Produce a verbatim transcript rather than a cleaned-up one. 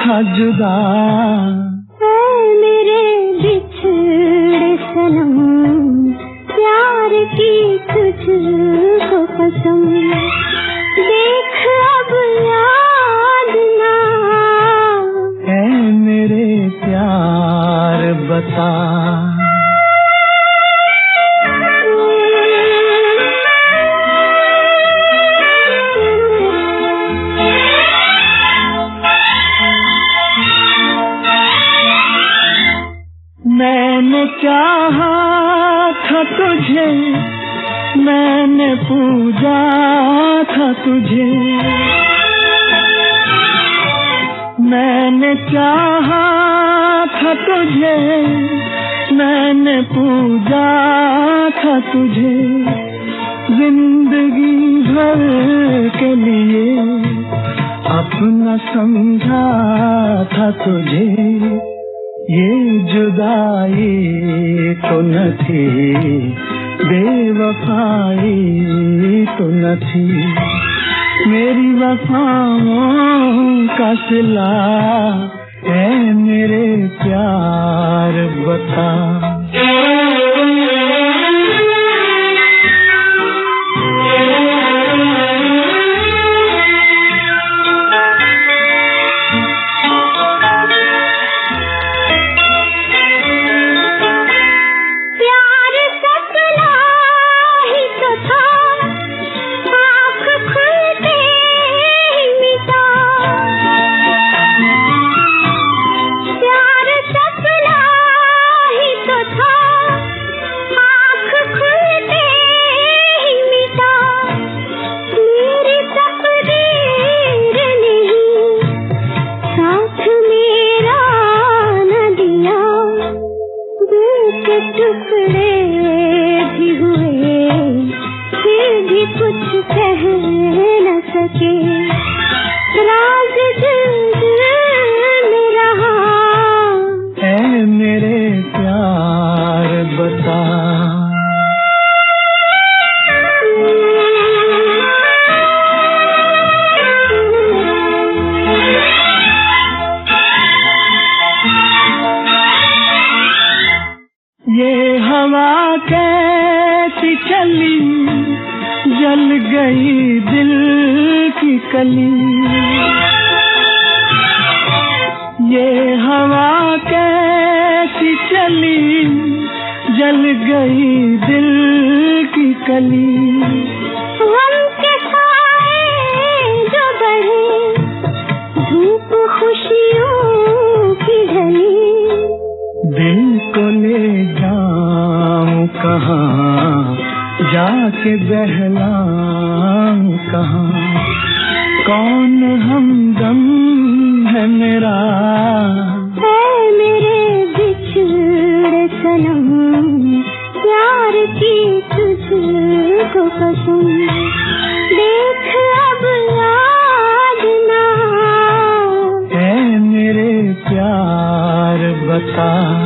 था जुदा। ऐ मेरे बिछड़े सनम, प्यार की तुझको कसम, देख अब याद ना। ऐ मेरे प्यार बता। मैंने चाहा था तुझे, मैंने पूजा था तुझे, मैंने चाहा था तुझे, मैंने पूजा था तुझे, जिंदगी भर के लिए अपना समझा था तुझे। ये जुदाई तो न थी, बेवफाई तो न थी, मेरी वफाओं का सिला है मेरे प्यार बता। टुकड़े भी हुए, फिर भी कुछ कह न सके, राज दिल में रहा। ऐ मेरे प्यार बता। ये हवा कैसी चली, जल गई दिल की कली। ये हवा कैसी चली, जल गई दिल की कली। गम के साए जो बढ़े, धूप खुशियों की ढली, दिल को ले जाऊं कहाँ, जाके बहलाऊं कहाँ, कौन हमदम है मेरा। ऐ मेरे बिछड़े सनम, प्यार की तुझको कसम, देख अब याद ना। ऐ मेरे प्यार बता।